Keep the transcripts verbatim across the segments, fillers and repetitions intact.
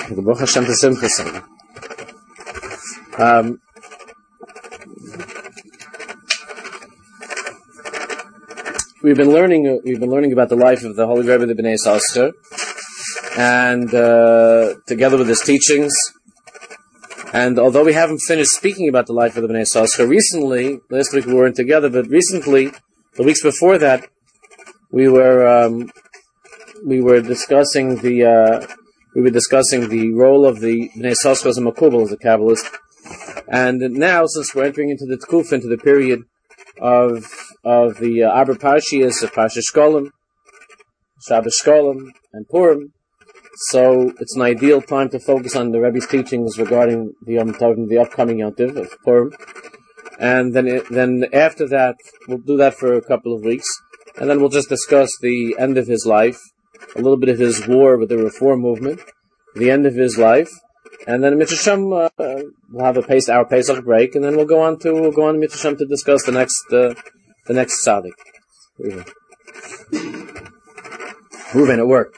Baruch Hashem to Simcha Singh. Um, we've been learning. Uh, we've been learning about the life of the Holy Rebbe, the Bnei Yissaschar, and uh, together with his teachings. And although we haven't finished speaking about the life of the Bnei Yissaschar, recently, last week we weren't together, but recently, the weeks before that, we were um, we were discussing the uh, we were discussing the role of the Bnei Yissaschar as a Makubal, as a Kabbalist. And now, since we're entering into the Tkuf, into the period of of the uh, Arba Parshiyas of Parsha Shkolim, Shabbos Shkolim, and Purim, so it's an ideal time to focus on the Rebbe's teachings regarding the Yom Tov, the upcoming Yom Tov of Purim. And then, it, then after that, we'll do that for a couple of weeks, and then we'll just discuss the end of his life, a little bit of his war with the Reform movement, the end of his life, and then Mitzvah Shem, uh, we'll have a pace, our Pesach break, and then we'll go on to we'll go on Mitzvah Shem to discuss the next uh, the next tzaddik. Reuven, it worked.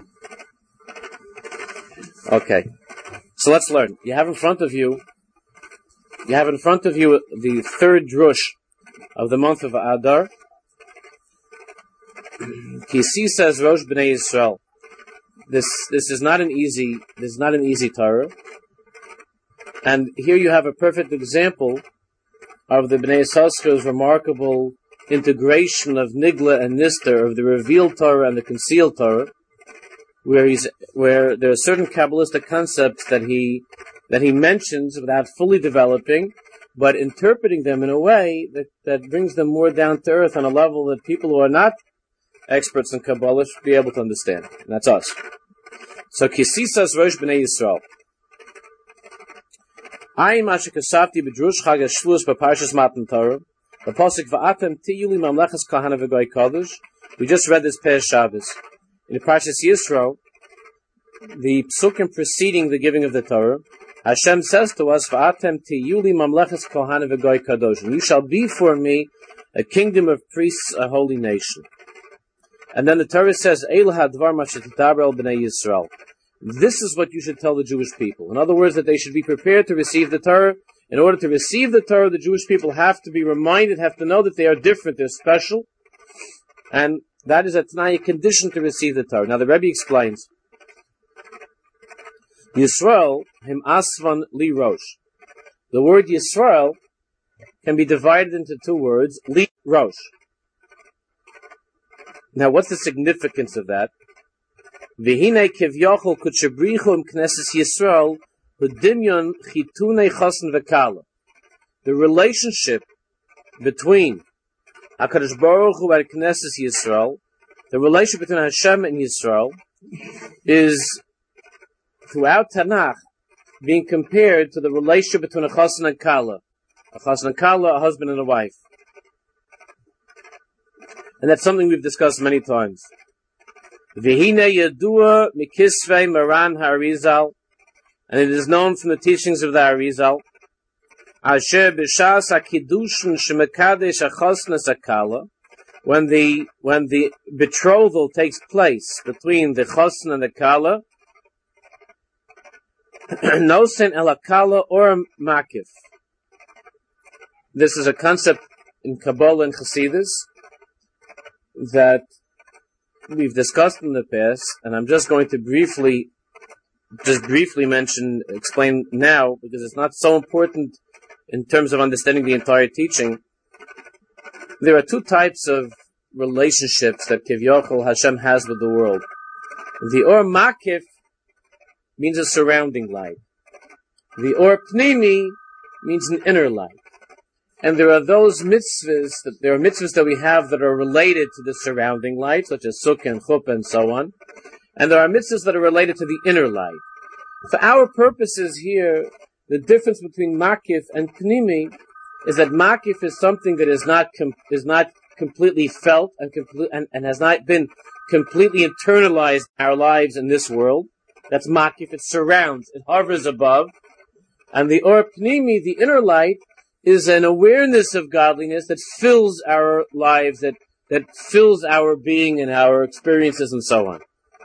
Okay, so let's learn. You have in front of you, you have in front of you the third drush of the month of Adar. Kisi says Rosh Bnei Yisrael. This this is not an easy this is not an easy Torah, and here you have a perfect example of the Bnei Yissaschar's remarkable integration of Nigla and Nister, of the revealed Torah and the concealed Torah, where he's where there are certain Kabbalistic concepts that he that he mentions without fully developing, but interpreting them in a way that, that brings them more down to earth on a level that people who are not experts in Kabbalah should be able to understand. And that's us. So Kisisas Rosh Bnei Yisrael. Ayin Masha Kasavti B'Drush Chag HaShvuos B'Parshas Matan Torah. The pasuk Va'atem Tiyuli Mamlechas Kahana V'Goy Kodesh. We just read this Peh Shabbos. In the Parshas Yisro, the psukim preceding the giving of the Torah, Hashem says to us, Va'atem Tiyuli Mamlechas Kahana V'Goy Kodesh. You shall be for me a kingdom of priests, a holy nation. And then the Torah says, Eil hadvar mashetitaber el b'nei Yisrael. This is what you should tell the Jewish people. In other words, that they should be prepared to receive the Torah. In order to receive the Torah, the Jewish people have to be reminded, have to know that they are different, they're special. And that is a t'nai, condition to receive the Torah. Now the Rebbe explains, Yisrael, him asvan li rosh. The word Yisrael can be divided into two words, li rosh. Now, what's the significance of that? V'hinei kivyochol kutshebrichu im Knesses Yisrael hudimyon chitunei chasn v'kala. The relationship between HaKadosh Baruch Hu and Knesses Yisrael, the relationship between Hashem and Yisrael, is throughout Tanakh being compared to the relationship between a chasn and kala, a chasn and kala, a husband and a wife. And that's something we've discussed many times. V'hine yadua mikisvei Maran HaArizal, and it is known from the teachings of the Arizal, Asher b'shas hakidushin shemekadesh achosnes hakala, when the when the betrothal takes place between the chosn and the kala, nosen el hakala or makif. This is a concept in Kabbalah and Chassidus that we've discussed in the past, and I'm just going to briefly, just briefly mention, explain now, because it's not so important in terms of understanding the entire teaching. There are two types of relationships that Kivyochel Hashem has with the world. The Or Makif means a surrounding light. The Or Pnimi means an inner light. And there are those mitzvahs, that there are mitzvahs that we have that are related to the surrounding light, such as sukkah and chuppah and so on. And there are mitzvahs that are related to the inner light. For our purposes here, the difference between makif and pnimi is that makif is something that is not com- is not completely felt and, complete, and, and has not been completely internalized in our lives in this world. That's makif. It surrounds, it hovers above. And the or pnimi, the inner light, is an awareness of godliness that fills our lives, that, that fills our being and our experiences and so on.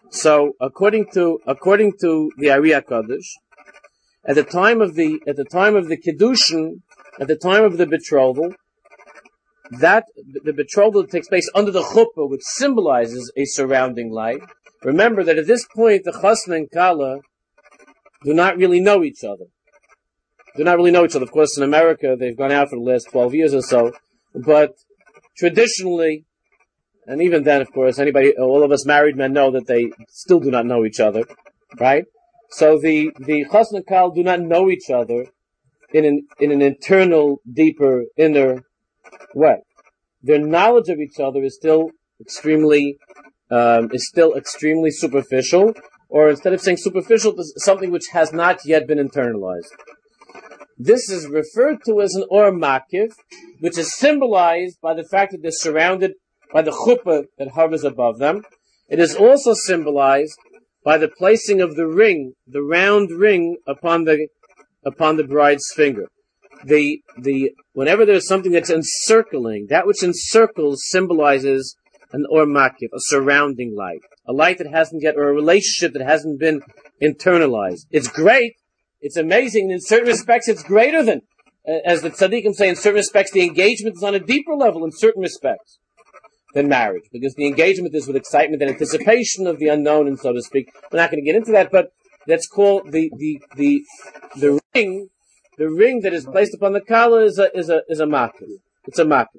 So, according to according to the Ari HaKadosh, at the time of the at the time of the Kiddushin, at the time of the betrothal, that the betrothal takes place under the chuppah, which symbolizes a surrounding light. Remember that at this point, the chasna and kala do not really know each other. Do not really know each other. Of course, in America, they've gone out for the last twelve years or so. But traditionally, and even then, of course, anybody, all of us married men know that they still do not know each other, right? So the the chasna and kala do not know each other in an in an internal, deeper, inner way. Their knowledge of each other is still extremely um, is still extremely superficial, or instead of saying superficial, something which has not yet been internalized. This is referred to as an or makif, which is symbolized by the fact that they're surrounded by the chuppah that hovers above them. It is also symbolized by the placing of the ring, the round ring upon the upon the bride's finger. The the whenever there's something that's encircling, that which encircles symbolizes an or makif, a surrounding light, a light that hasn't yet, or a relationship that hasn't been internalized. It's great, it's amazing, and in certain respects it's greater than, as the tzaddikim say, in certain respects the engagement is on a deeper level in certain respects than marriage, because the engagement is with excitement and anticipation of the unknown, and so to speak. We're not going to get into that, but that's called the the the the ring. The ring that is placed upon the kala is a is a is a makif. It's a makif.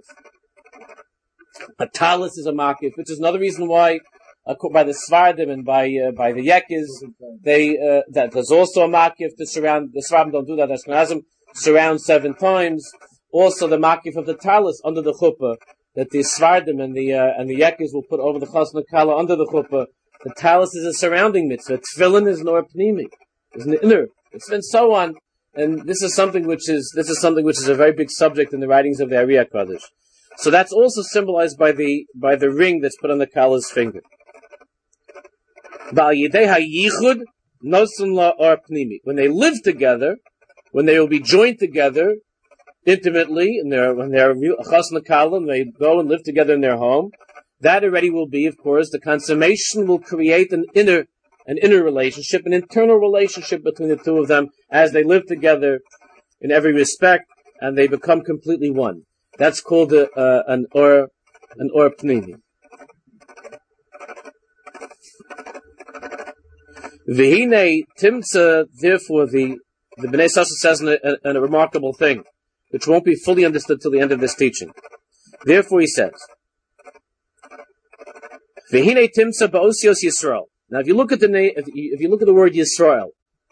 A talis is a makif, which is another reason why, uh, by the Svardim and by uh, by the Yekiz, they uh, that there's also a makif to surround. The Svardim don't do that. The Ashkenazim surround seven times. Also, the makif of the talis under the chuppah that the Svardim and the uh, and the Yekiz will put over the chasna kala under the chuppah. The talis is a surrounding mitzvah. Tefillin is nor pnimi, is an inner. It's and so on. And this is something which is this is something which is a very big subject in the writings of the Ari HaKadosh. So that's also symbolized by the by the ring that's put on the kala's finger. When they live together, when they will be joined together intimately, and they're when they're chasna kala, and they go and live together in their home, that already will be, of course, the consummation will create an inner. An inner relationship, an internal relationship between the two of them as they live together in every respect, and they become completely one. That's called a, uh, an or an or pnimi. V'hinei timtza. Therefore, the the Bnei Sasha says in a, a, a remarkable thing, which won't be fully understood till the end of this teaching. Therefore, he says, V'hinei timtza ba'osios Yisrael. Now, if you look at the name, if you, if you look at the word Yisrael,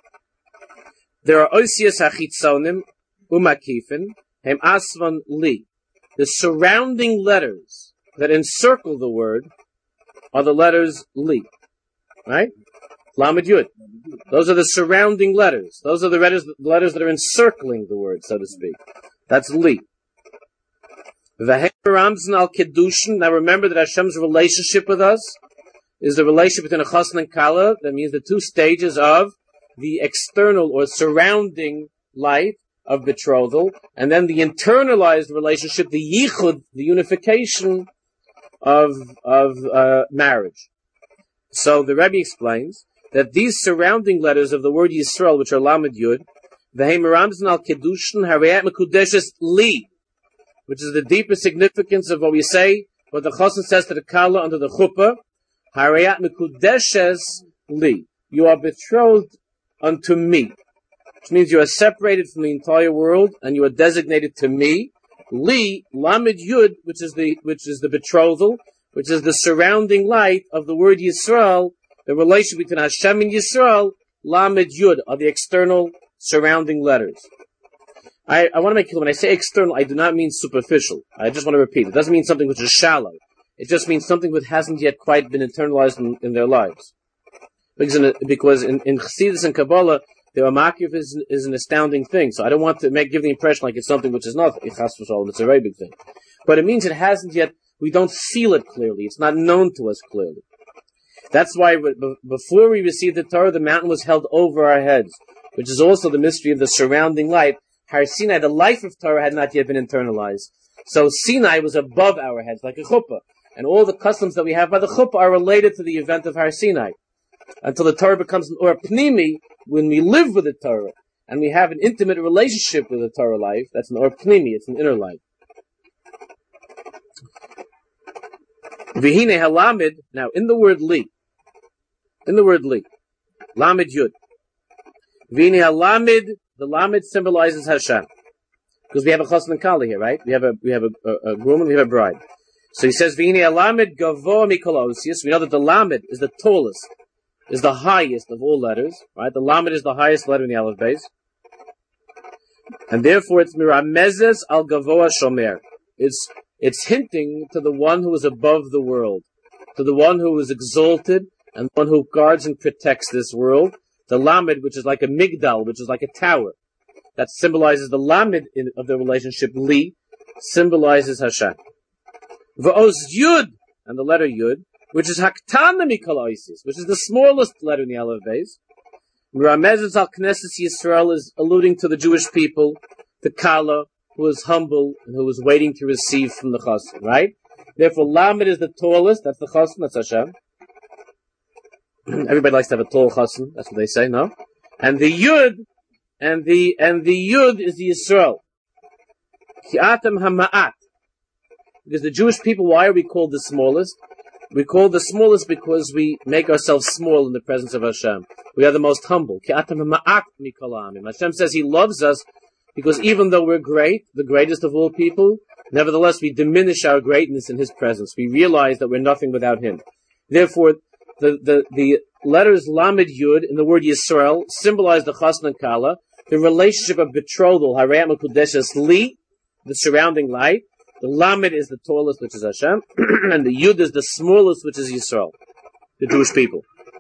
there are osios hachitzonim umakifin hem asvan li. The surrounding letters that encircle the word are the letters li, right? Lamed Yud. Those are the surrounding letters. Those are the letters, the letters that are encircling the word, so to speak. That's li. V'hem ramzan al kedushin. Now, remember that Hashem's relationship with us is the relationship between a chasna and kala. That means the two stages of the external or surrounding light of betrothal, and then the internalized relationship, the yichud, the unification of of uh, marriage. So the Rebbe explains that these surrounding letters of the word Yisrael, which are Lamed Yud, v'hem ramzan al kedushin harayat mekudeshes li, which is the deeper significance of what we say, what the chasna says to the kala under the chuppah. Harayat mekudeshes li. You are betrothed unto me. Which means you are separated from the entire world and you are designated to me. Li, Lamed Yud, which is the which is the betrothal, which is the surrounding light of the word Yisrael, the relation between Hashem and Yisrael, Lamed Yud are the external surrounding letters. I, I want to make clear, when I say external, I do not mean superficial. I just want to repeat. It doesn't mean something which is shallow. It just means something that hasn't yet quite been internalized in, in their lives. Because in, because in, in Chassidus and Kabbalah, the Makif is, is an astounding thing. So I don't want to make give the impression like it's something which is not. It's a very big thing. But it means it hasn't yet, we don't feel it clearly. It's not known to us clearly. That's why before we received the Torah, the mountain was held over our heads, which is also the mystery of the surrounding light. Har Sinai, the life of Torah, had not yet been internalized. So Sinai was above our heads, like a chuppah. And all the customs that we have by the chuppah are related to the event of Har Sinai. until the Torah becomes an or pnimi. When we live with the Torah and we have an intimate relationship with the Torah life, that's an or pnimi, it's an inner life. V'hine halamid. Now, in the word li, in the word li, lamid yud. V'hine halamid. The lamid symbolizes Hashem, because we have a chassan and kala here, right? We have a we have a, a, a groom and we have a bride. So he says, "V'hine halamid gavoa mikol osius." We know that the lamid is the tallest, is the highest of all letters, right? The lamid is the highest letter in the aleph base, and therefore it's miramezes al gavoa shomer. It's it's hinting to the one who is above the world, to the one who is exalted and the one who guards and protects this world. The lamed, which is like a migdal, which is like a tower, that symbolizes the lamed in, of the relationship li, symbolizes Hashem. V'oz yud, and the letter yud, which is haktana mikol oisis, which is the smallest letter in the aleph base. Miramezes al Knesset Yisrael is alluding to the Jewish people, the kala, who is humble and who is waiting to receive from the chassan, right? Therefore, lamed is the tallest, that's the chassan, that's Hashem. Everybody likes to have a tall chassan. That's what they say, no? And the yud, and the and the yud is the Yisrael. Ki'atem hama'at. Because the Jewish people, why are we called the smallest? We call the smallest because we make ourselves small in the presence of Hashem. We are the most humble. Ki'atem hama'at mikol ha'amim. Hashem says He loves us because even though we're great, the greatest of all people, nevertheless we diminish our greatness in His presence. We realize that we're nothing without Him. Therefore, The, the, the letters Lamed Yud in the word Yisrael symbolize the Chasna and Kala, the relationship of betrothal, Harayat Mekudeshes Li, the surrounding light. The Lamed is the tallest, which is Hashem, and the Yud is the smallest, which is Yisrael, the Jewish people.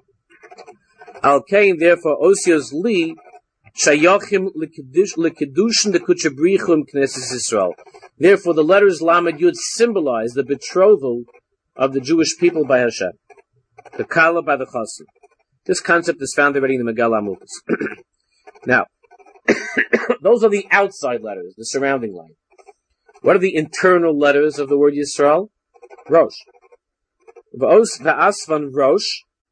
Al Kain, therefore, Osios Li, Shayachim Lekidushin the Kuchabrichum Knesset Yisrael. Therefore, the letters Lamed Yud symbolize the betrothal of the Jewish people by Hashem. The kala by the chassan. This concept is found already in the Megillah Amukas. Now, those are the outside letters, the surrounding line. What are the internal letters of the word Yisrael? Rosh. V'os v'asvan Rosh.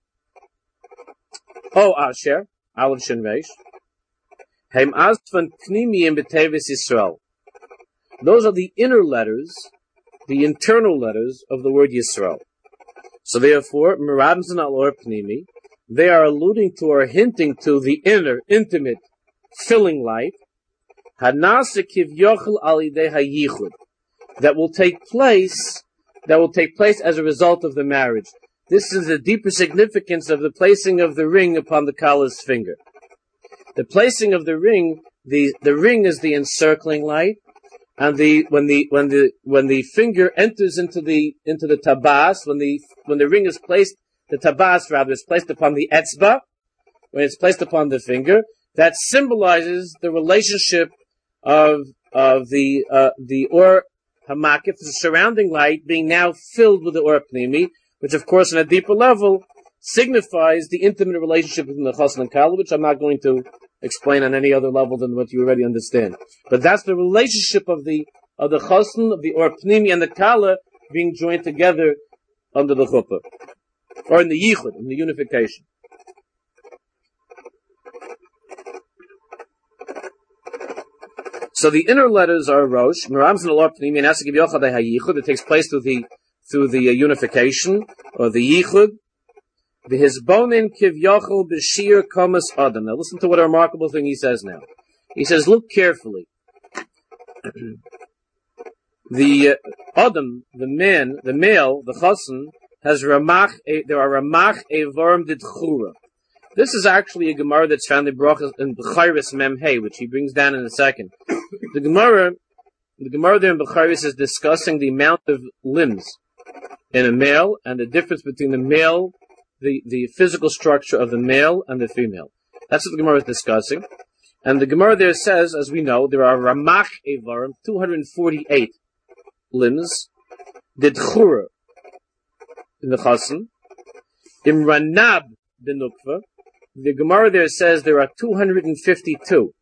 O Asher. Aleph Shin Reish. Heim asvan pnimiyim b'tevis Yisrael. Those are the inner letters, the internal letters of the word Yisrael. So therefore, Merabzin al or Pnimi, they are alluding to or hinting to the inner, intimate, filling light, Hanasa Kivyochel Alideh Hayichud, that will take place, that will take place as a result of the marriage. This is the deeper significance of the placing of the ring upon the Kala's finger. The placing of the ring, the, the ring is the encircling light, and the when the when the when the finger enters into the into the tabas, when the when the ring is placed, the tabas rather is placed upon the etzba, when it's placed upon the finger, that symbolizes the relationship of of the uh, the or hamakif, the surrounding light, being now filled with the or pnimi, which of course on a deeper level signifies the intimate relationship between the chassan and kala, which I'm not going to explain on any other level than what you already understand. But that's the relationship of the of the chassan, of the or pnimi, and the kala being joined together under the chuppah, or in the yichud, in the unification. So the inner letters are Rosh, Meramzin al Pnimi, and Asik Yochad HaYichud. It takes place through the through the uh, unification or the Yichud. The Hizbonin Kiv Yochel B'Shir Komas Adam. Now listen to what a remarkable thing he says now. He says, look carefully. the uh, Adam, the man, the male, the chassan, has Ramach. There are Ramach Evarim Didchura. This is actually a Gemara that's found in Brachas in Bechayris Memhei, which he brings down in a second. The Gemara, the Gemara there in Bechayris is discussing the amount of limbs in a male and the difference between the male, the, the physical structure of the male and the female. That's what the Gemara is discussing. And the Gemara there says, as we know, there are Ramach Evarim, two hundred forty-eight limbs, Didchura in the Chassan, Imranab the Nukva. The Gemara there says there are two hundred fifty-two.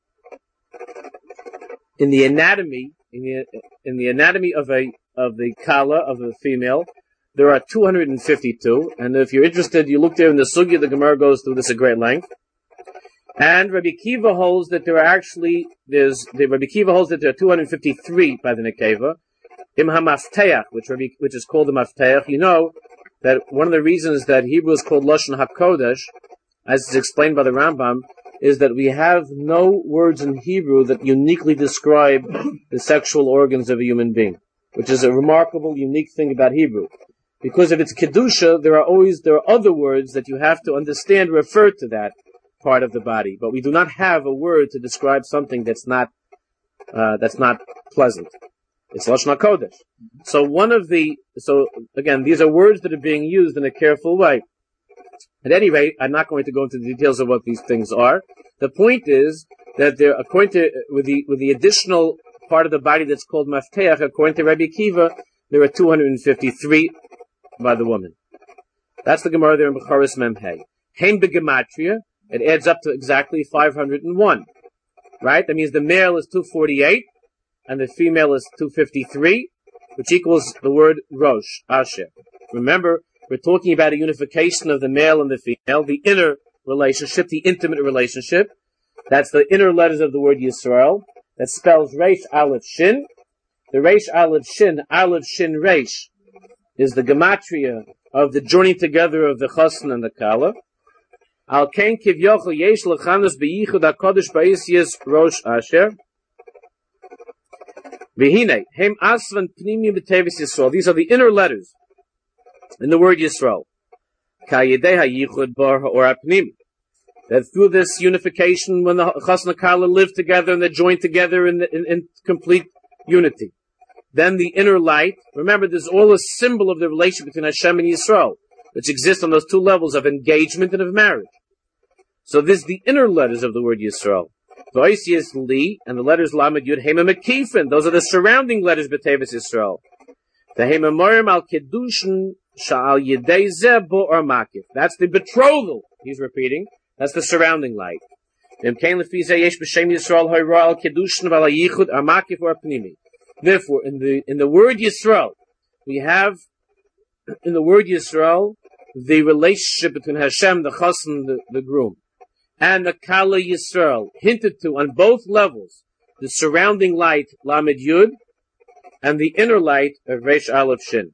In the anatomy, in the in the anatomy of a of the kala of a female, there are two hundred fifty-two, and if you're interested, you look there in the Sugya, the Gemara goes through this at great length. And Rabbi Kiva holds that there are actually, there's, the Rabbi Kiva holds that there are two hundred fifty-three by the Nekeva. Im HaMafteach, which, which is called the Mafteach. You know that one of the reasons that Hebrew is called Lashon HaKodesh, as is explained by the Rambam, is that we have no words in Hebrew that uniquely describe the sexual organs of a human being, which is a remarkable, unique thing about Hebrew. Because if it's Kedusha, there are always, there are other words that you have to understand refer to that part of the body. But we do not have a word to describe something that's not, uh, that's not pleasant. It's Lashon HaKodesh. So one of the, so again, these are words that are being used in a careful way. At any rate, I'm not going to go into the details of what these things are. The point is that there, according to, with the, with the additional part of the body that's called Mafteach, according to Rabbi Kiva, there are two hundred fifty-three by the woman. That's the Gemara there in Bechoros Memhei. Heim begematria, it adds up to exactly five hundred one. Right? That means the male is two forty-eight, and the female is two fifty-three, which equals the word Rosh, Asher. Remember, we're talking about a unification of the male and the female, the inner relationship, the intimate relationship. That's the inner letters of the word Yisrael. That spells Reish Aleph Shin. The Reish Aleph Shin, Aleph Shin Reish, is the gematria of the joining together of the Chassan and the Kala. Al Ken Kivyochel Yesh Lechanos Beyichud HaKodesh Ba'is Rosh Asher. V'hinei, Hem Asvan Pnimi B'Tevis Yisrael. These are the inner letters in the word Yisrael. Kayedei HaYichud Bar HaOr HaPnimi. That through this unification, when the Chassan and Kala live together and they're joined together in, the, in, in complete unity. Then the inner light, remember, there's all a symbol of the relationship between Hashem and Yisrael, which exists on those two levels of engagement and of marriage. So this is the inner letters of the word Yisrael. V'ois Li, and the letters Lamed Yud, Hema Mekifin, those are the surrounding letters B'Tevis Yisrael. The Hema Morim Al Kedushin Sha'al Yedei Zeh Bo'or Makif. That's the betrothal, he's repeating. That's the surrounding light. Therefore, in the in the word Yisrael, we have in the word Yisrael the relationship between Hashem, the Chassan, the, the groom, and the Kala Yisrael, hinted to on both levels, the surrounding light Lamed Yud and the inner light of Reish Aleph Shin.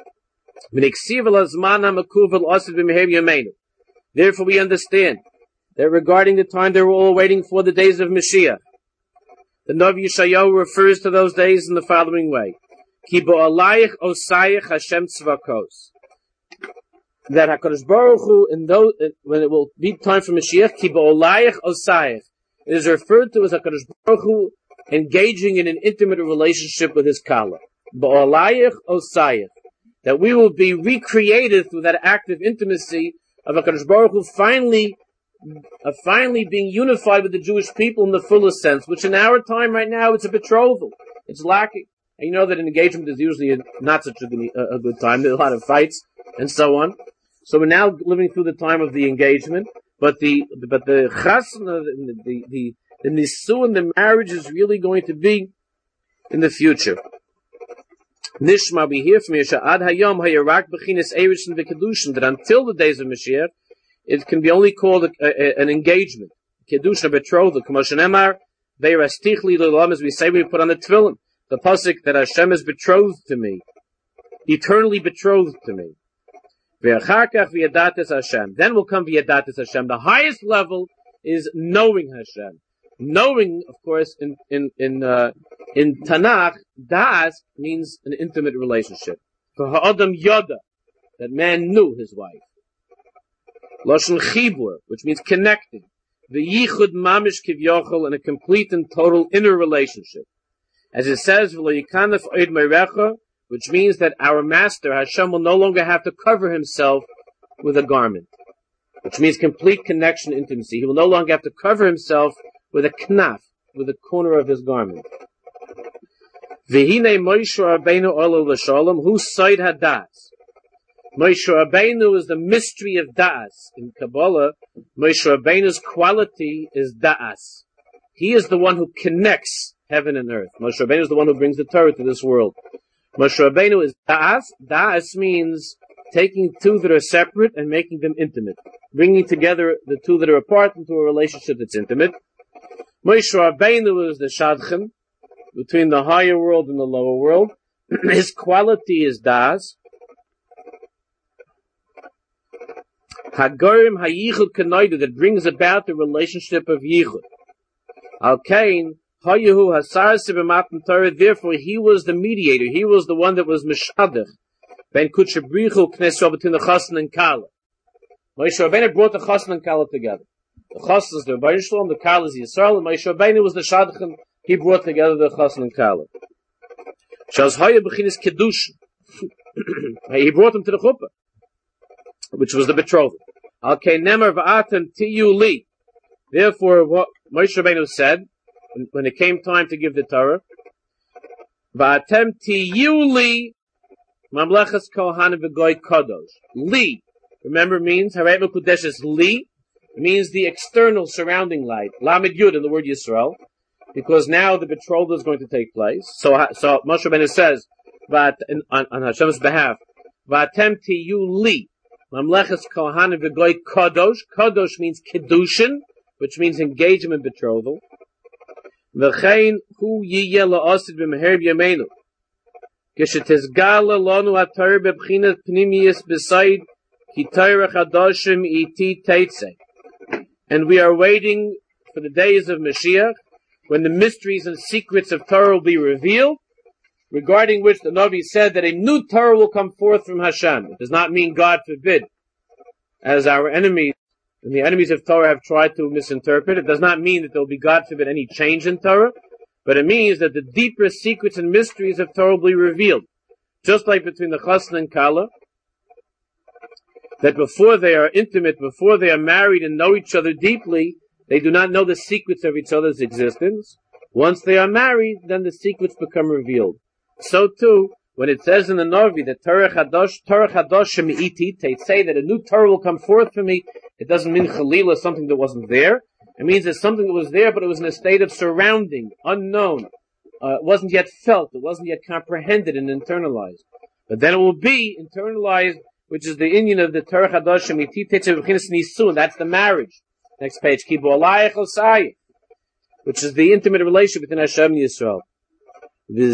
Therefore, we understand that regarding the time they were all waiting for, the days of Mashiach, the Navi Yeshayahu refers to those days in the following way: Ki bo'alayich osayich Hashem tzvakos. That HaKadosh Baruch Hu, in those, when it will be time for Mashiach, Ki bo'alayich osayich, it is referred to as HaKadosh Baruch Hu engaging in an intimate relationship with his Kala. Bo'alayich osayich. That we will be recreated through that act of intimacy of HaKadosh Baruch Hu finally, uh, finally being unified with the Jewish people in the fullest sense, which in our time right now, it's a betrothal. It's lacking. And you know that an engagement is usually a, not such a, a, a good time. There's a lot of fights and so on. So we're now living through the time of the engagement, but the, but the chasna, the, the, the, the nisu and the marriage is really going to be in the future. Nishma, we hear from Yesha, Ad Hayom Hayarak Bechinis Erishin V'Kedushin, that until the days of Mashiach, it can be only called a, a, an engagement. Kedushin, a betrothal. K'moshen Emar, Ve'erastichli L'Olam, as we say, we put on the tefillin, the pasuk that Hashem is betrothed to me, eternally betrothed to me. Ve'acharkach V'yadatis Hashem. Then will come V'yadatis Hashem. The highest level is knowing Hashem. Knowing, of course, in in in uh, in Tanakh, das means an intimate relationship. For ha'adam yada, that man knew his wife. Lashon chibur, which means connecting. The yichud mamish kivyochel, in a complete and total inner relationship. As it says, v'lo yikanef oid meirecha, which means that our master Hashem will no longer have to cover himself with a garment, which means complete connection, intimacy. He will no longer have to cover himself with a knaf, with a corner of his garment. V'hinei Moshe Rabbeinu Olel L'Shalom, whose side hadas. Moshe Rabbeinu is the mystery of da'as. In Kabbalah, Moshe Rabbeinu's quality is da'as. He is the one who connects heaven and earth. Moshe Rabbeinu is the one who brings the Torah to this world. Moshe Rabbeinu is da'as. Da'as means taking two that are separate and making them intimate. Bringing together the two that are apart into a relationship that's intimate. Moshe Rabbeinu is the shadchan between the higher world and the lower world. His quality is da'as. Hagorim hayichud kanoidu, that brings about the relationship of yichud. Al kain hayehu hasar sibematan Torah. Therefore, he was the mediator. He was the one that was mishadach ben kutshabrichu knesel between the chassan and kala. Moshe Rabbeinu brought the chassan and kala together. The chassan is the Rebbeinu Shalom, the kala is Yisrael, and Moshe Rabbeinu was the shadchan. He brought together the chassan and kala. Shaz haye b'chinas kedushin. He brought them to the chuppah, which was the betrothal. Okay, nemer va'atem tiyu li. Therefore, what Moshe Rabbeinu said when, when it came time to give the Torah, va'atem tiyu li mamlechas kohanim v'goy kadosh. Li, remember, means harei mekudesh is li. It means the external surrounding light. Lamed yud in the word Yisrael, because now the betrothal is going to take place. So, so Moshe Rabbeinu says, "Vat on, on Hashem's behalf, va'atem tiyu li." Mamlechas kohanim v'goy kadosh. Kadosh means kedushin, which means engagement, betrothal. V'chein hu yiyeh la'asid b'meher b'yameinu. Geshetizgala lanu atar b'bchinas pnimiyis b'said ki Torah chadashim iti teitzeh. And we are waiting for the days of Mashiach, when the mysteries and secrets of Torah will be revealed, regarding which the Navi said that a new Torah will come forth from Hashem. It does not mean, God forbid, as our enemies and the enemies of Torah have tried to misinterpret. It does not mean that there will be, God forbid, any change in Torah, but it means that the deeper secrets and mysteries of Torah will be revealed. Just like between the chassan and kala, that before they are intimate, before they are married and know each other deeply, they do not know the secrets of each other's existence. Once they are married, then the secrets become revealed. So too, when it says in the Navi that Torah Chadosh, Torah Chadosh Shemi'iti, they say that a new Torah will come forth for me, it doesn't mean Chalila, something that wasn't there. It means it's something that was there, but it was in a state of surrounding, unknown. Uh, it wasn't yet felt, it wasn't yet comprehended and internalized. But then it will be internalized, which is the union of the Torah Chadosh Shemi'iti, and that's the marriage. Next page, Kibu Alayach Osayah, which is the intimate relationship between Hashem and Yisrael. And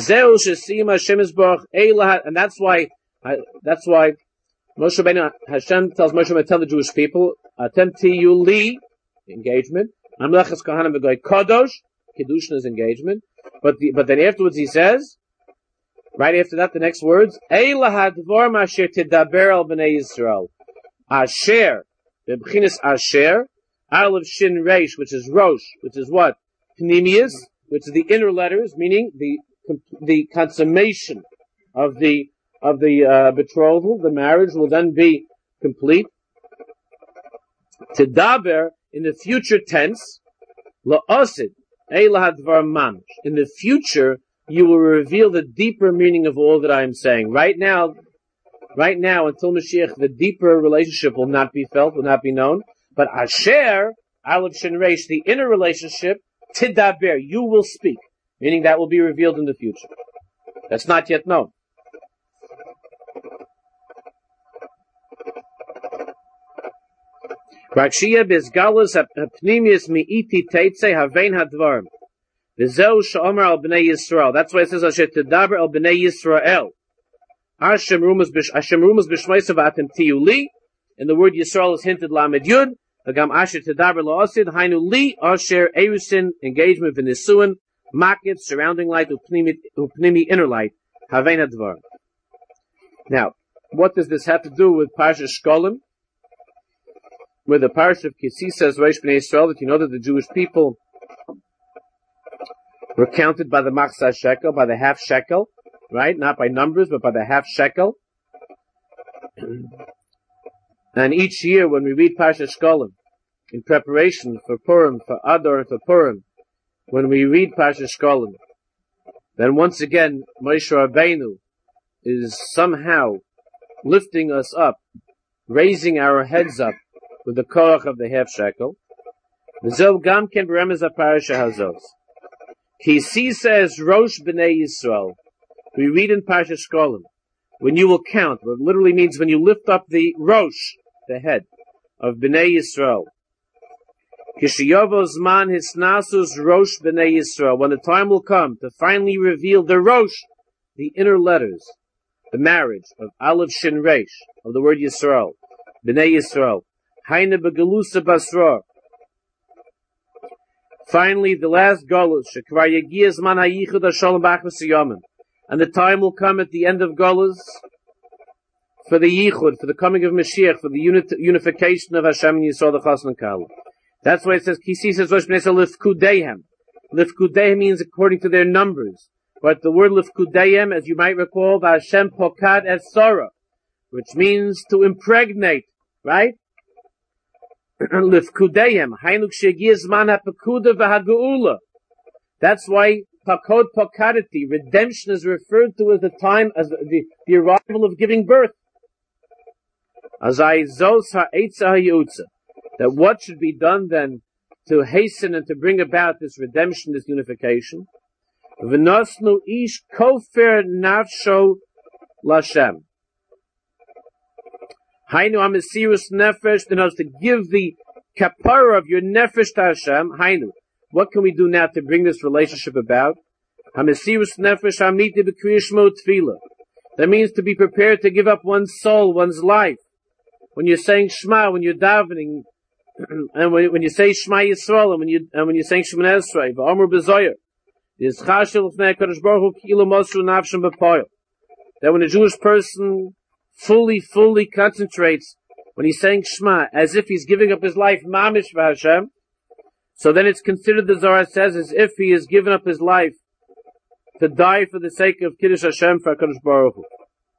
that's why, that's why Moshe Rabbeinu, Hashem tells Moshe Rabbeinu, tell the Jewish people, Atem tiyu li, engagement. Mamlechas kohanim v'goy kadosh, kedushin is engagement. But the, but then afterwards he says, right after that, the next words, Eila hadvar masher tidaber al b'nei Yisrael. Asher, the b'chinas asher, Aleph Shin Reish, which is Rosh, which is what? Pnimius, which is the inner letters, meaning the the consummation of the of the uh, betrothal, the marriage will then be complete. Tedaber, in the future tense, la'asid, eilahadvar mamish. In the future, you will reveal the deeper meaning of all that I am saying. Right now, right now, until Mashiach, the deeper relationship will not be felt, will not be known. But Asher, Aleph Shin Reish, the inner relationship, Tidaber, you will speak. Meaning that will be revealed in the future. That's not yet known. Rakshia bizgalus apnimius mi'iti teitze havein hadvarim. V'zeu sha'omer al b'nei Yisrael. That's why it says Asher Tidaber al b'nei Yisrael. Hashem rumas b'shmeisav atem tiyuli. And the word Yisrael is hinted lamed yud. Agam Asher Tidaber la'asid. Hainu li Asher erusin, engagement v'nisuin. Makit, surrounding light, upnimi, inner light. Havein hadvarim. Now, what does this have to do with Parsha Shkolim? With the Parsha of Kisi says, Reish B'nai Yisrael, that you know that the Jewish people were counted by the Machzah Shekel, by the half shekel, right? Not by numbers, but by the half shekel. And each year when we read Parsha Shkolim, in preparation for Purim, for Adar, and for Purim, when we read Parsha Shkolim, then once again, Moshe Rabbeinu is somehow lifting us up, raising our heads up with the koach of the half shekel. V'zo gam ken b'remez ha'parasha hazos. Kisi says Rosh B'nei Yisrael. We read in Parsha Shkolim, when you will count, what literally means when you lift up the Rosh, the head, of Bnei Yisrael. Kishiyovo Zman Hisnasus Rosh Bnei Yisrael. When the time will come to finally reveal the Rosh, the inner letters, the marriage of Aleph Shin Resh, of the word Yisrael, Bnei Yisrael, Haine Begalusa Basrar. Finally, the last Golus, Shekvar Yegiya Zman HaYichud HaSholem B'Achmas Yomim. And the time will come at the end of Golus for the Yichud, for the coming of Mashiach, for the unit, unification of Hashem and Yisrael, the Chasna Kala. That's why it says, Kisi says, Rosh Bnei Yisrael Lifkudehem. Lifkudehem means according to their numbers. But the word Lifkudehem, as you might recall, Hashem Pokad Es Sora, which means to impregnate, right? Lifkudehem. Hainuk Shegiz Man HaPekuda V'Hageula. That's why Pakod Pokadati, redemption is referred to as the time, as the, the, the arrival of giving birth. Azai Zos HaEitza HaYeutza. That what should be done then to hasten and to bring about this redemption, this unification? V'nosnu ish kofer nafsho l'Hashem. Hainu ha-mesirus nefesh, in order to give the kapara of your nefesh to Hashem. Hainu. What can we do now to bring this relationship about? Ha-mesirus nefesh hamiti b'kriyah shmo tefillah. That means to be prepared to give up one's soul, one's life. When you're saying Shema, when you're davening, and when, when you say Shema Yisrael, and when you and when you're saying Shema Esrei, v'Omer b'Zoyer, that when a Jewish person fully, fully concentrates when he's saying Shema, as if he's giving up his life mamish for Hashem, so then it's considered, the Zohar says, as if he has given up his life to die for the sake of Kiddush Hashem for HaKadosh Baruch Hu.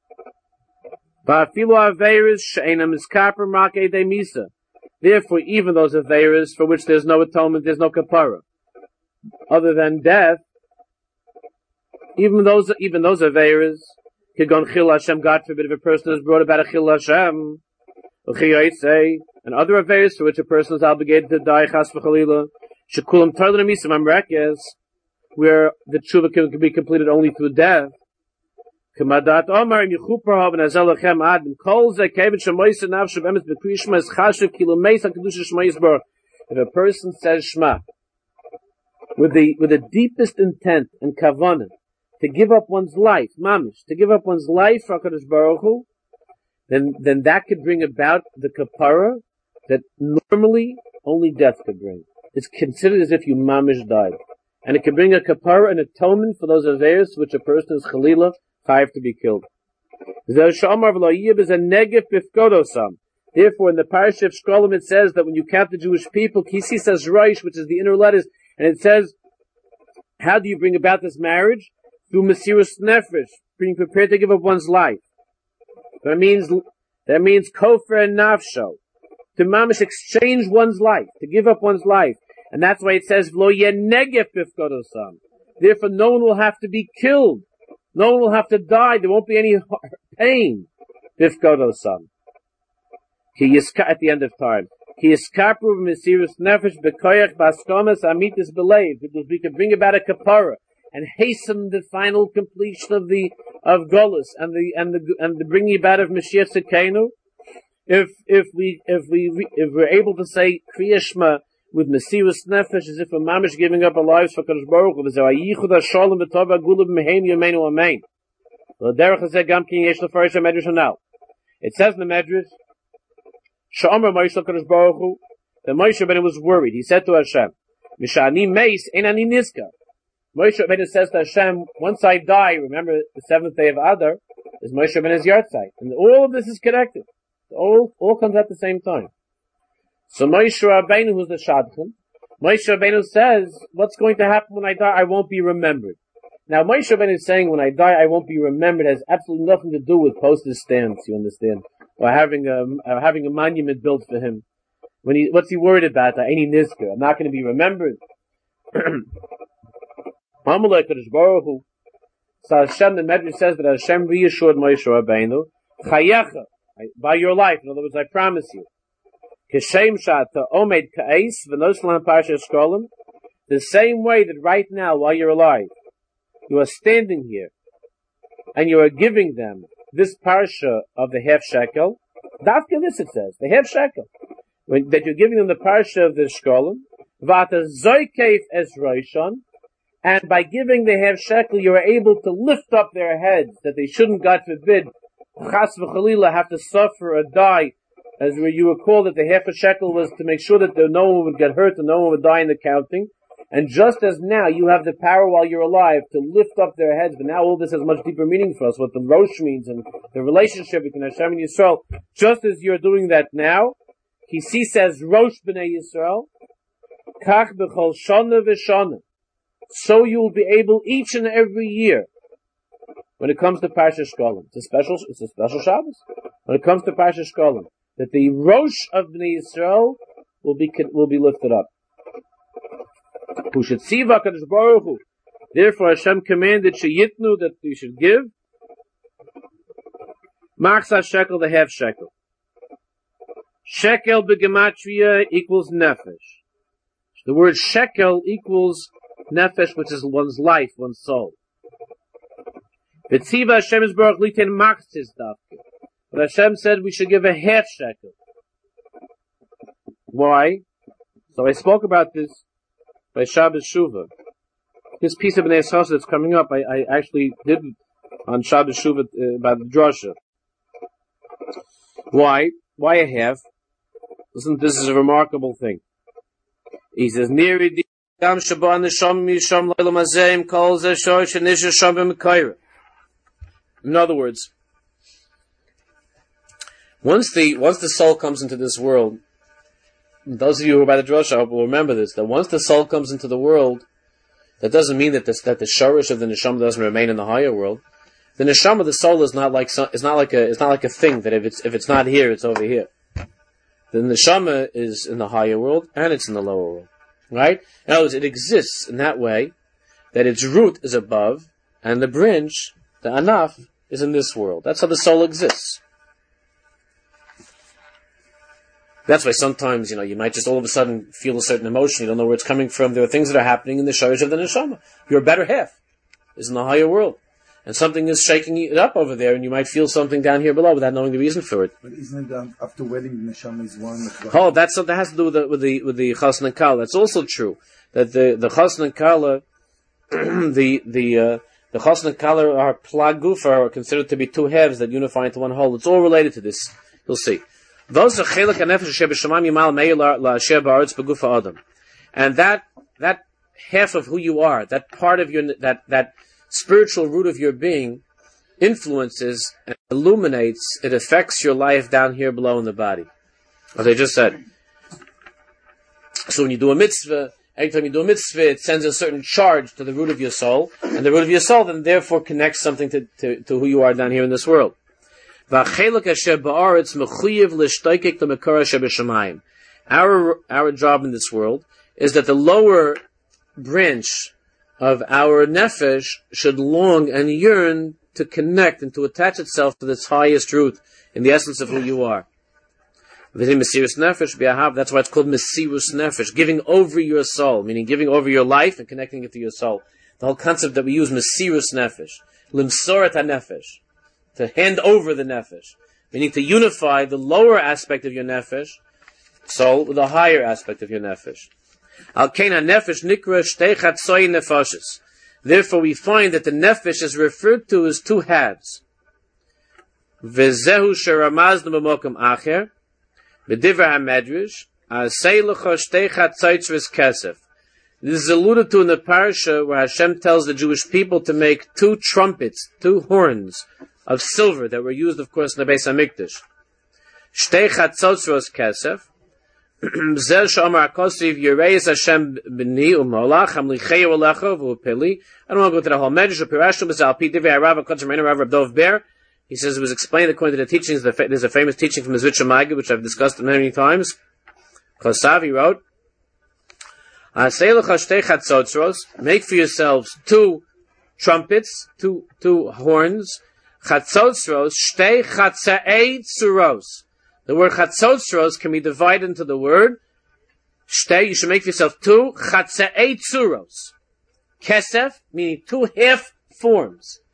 Therefore, even those Averas for which there's no atonement, there's no kapara, other than death, even those, even those Averas, Kigon Chil Hashem, God forbid, if a person has brought about a Chil Hashem, and other Averas for which a person is obligated to die, Chas v'Chalila, Shekulam Tarlan Amisim Amrekes, where the tshuva can, can be completed only through death. Kamadat Omar and Yechuparhav and Azelachem Adam Kol Ze Kevin Shemois and Navshav Emes Bekrishma is Chashiv Kilomeis and Kedusha Shmois Bar. If a person says Shema with the with the deepest intent and kavanah to give up one's life, mamish, to give up one's life for HaKadosh Baruch Hu, then then that could bring about the kapara that normally only death could bring. It's considered as if you mamish died, and it can bring a kapara, an atonement for those averes which a person is chalila five to be killed. Therefore, in the Parsha of Shkolim, it says that when you count the Jewish people, Kisi says Rosh, which is the inner letters, and it says, how do you bring about this marriage? Through Mesirus Nefesh, being prepared to give up one's life. That means, that means Kofer and Nafsho. To mamish exchange one's life, to give up one's life. And that's why it says, V'lo yeh negef bifkodosam. Therefore, no one will have to be killed. No one will have to die. There won't be any pain. Bifkodosam. At the end of time. Ki yiskapru v'mesirus nefesh b'koyach b'askomas amitis b'leiv. Because we can bring about a kapara and hasten the final completion of the of Golus and the and the and the bringing about of Mashiach Tzidkenu. If if we if we if we're able to say Kriya Shema with Mesirus Nefesh, as if a mamish giving up our lives for Kadosh Baruch Hu, v'zeh hayichud hasholem v'tov ha'gula b'mehem yomeinu amen. L'derech hazeh gam kin yesh l'farish ha'medrash hanal. It says in the Medrash, Sha'omer Moshe Kadosh Baruch Hu, that Moshe Rabbeinu was worried. He said to Hashem, Mishani meis ein ani nizka. Moshe Rabbeinu says to Hashem, once I die, remember the seventh day of Adar, is Moshe Rabbeinu's yahrzeit. And all of this is connected. It all, all comes at the same time. So Moshe Rabbeinu, who's the Shadchan, Moshe Rabbeinu says, what's going to happen when I die? I won't be remembered. Now Moshe Rabbeinu is saying, when I die, I won't be remembered, has absolutely nothing to do with postage stamps, you understand? Or having a, uh, having a monument built for him. When he, what's he worried about? Any nizka. I'm not going to be remembered. Amalek Kadosh Baruch Hu. So Hashem, the Medrash says that Hashem reassured Moshe Rabbeinu, Chayecha, by your life. In other words, I promise you. Kishem shata omed ka'es v'noslan parsha shkolim. The same way that right now, while you're alive, you are standing here, and you are giving them this parsha of the half shekel, dafka this it says, the half shekel, when, that you're giving them the parsha of the shkolim, vata zoikeif es roishon, and by giving the half shekel, you are able to lift up their heads, that they shouldn't, God forbid, chas v'chalila, have to suffer or die, as where you recall that the half a shekel was to make sure that no one would get hurt and no one would die in the counting. And just as now you have the power while you're alive to lift up their heads, but now all this has much deeper meaning for us, what the Rosh means and the relationship between Hashem and Yisrael, just as you're doing that now, Kisi says, Rosh b'nei Yisrael, kach b'chol shana v'shana. So you will be able each and every year, when it comes to Parsha Shkolim, it's a special, it's a special Shabbos. When it comes to Parsha Shkolim, that the Rosh of Bnei Yisrael will be will be lifted up. Therefore, Hashem commanded Sheyitnu that you should give Machzah shekel, the half shekel. Shekel begematria equals nefesh. The word shekel equals nefesh, which is one's life, one's soul. V'tziva Hashem is baruch liten machzis dafke. But Hashem said we should give a half shekel. Why? So I spoke about this by Shabbos Shuvah. This piece of Bnei Yisrael that's coming up, I, I actually did on Shabbos Shuvah uh, about the drasha. Why? Why a half? Listen, this is a remarkable thing. He says, "Niri di gam shaba nisham misham leilam azayim kol ze shoy shenisha sham b'mekayra." In other words, once the once the soul comes into this world, those of you who are by the drasha will remember this, that once the soul comes into the world, that doesn't mean that this, that the shorish of the neshama doesn't remain in the higher world. The neshama of the soul is not like is not like a it's not like a thing that if it's if it's not here, it's over here. The neshama is in the higher world and it's in the lower world, right? In other words, it exists in that way that its root is above and the branch, the anaf, is in this world. That's how the soul exists. That's why sometimes, you know, you might just all of a sudden feel a certain emotion. You don't know where it's coming from. There are things that are happening in the shorish of the neshama. Your better half is in the higher world. And something is shaking it up over there, and you might feel something down here below without knowing the reason for it. But isn't it um, after wedding, the neshama is one? Oh, that's, that has to do with the, with the, with the chasna and kala. That's also true. That the, the chasna and kala, the, the, uh, the chasna and kala are plagufa, are considered to be two halves that unify into one whole. It's all related to this. You'll see. And that, that half of who you are, that part of your, that, that spiritual root of your being influences and illuminates, it affects your life down here below in the body. As I just said. So when you do a mitzvah, every time you do a mitzvah, it sends a certain charge to the root of your soul, and the root of your soul then therefore connects something to, to, to who you are down here in this world. Our, our job in this world is that the lower branch of our nefesh should long and yearn to connect and to attach itself to this highest root in the essence of who you are. That's why it's called Mesirus Nefesh, giving over your soul, meaning giving over your life and connecting it to your soul. The whole concept that we use, Mesirus Nefesh, Limsoret HaNefesh, to hand over the nefesh, meaning to unify the lower aspect of your nefesh, soul, with the higher aspect of your nefesh. Al keina nefesh nikra shtei chatzoy nefashes. Therefore, we find that the nefesh is referred to as two halves. Vezehu sheramaznu b'mokum acher, b'divrei hamedrash, asei lecha shtei chatzoytzres kesef. This is alluded to in the parasha where Hashem tells the Jewish people to make two trumpets, two horns, of silver that were used, of course, in the Beis Hamikdash. Shtei chatzotzros kesef. Zer she'amar HaKosiv Yireis Hashem b'ni u'molach hamlicheyu alecha v'upili. I don't want to go to the whole medrash. Pirashnu b'zal pi divrei harav ha'kotzim reinu Rav Dov Ber. He says it was explained according to the teachings. There's a famous teaching from the Zvitcha Magid, which I've discussed many times. Kosavi wrote, Asei lecha shtei chatzotzros. Make for yourselves two trumpets, two two horns. Chatzotzros, shtei chatzaei tzuros. The word chatzotzros can be divided into the word shtei. You should make for yourself two chatzaei tzuros. Kesef, meaning two half forms.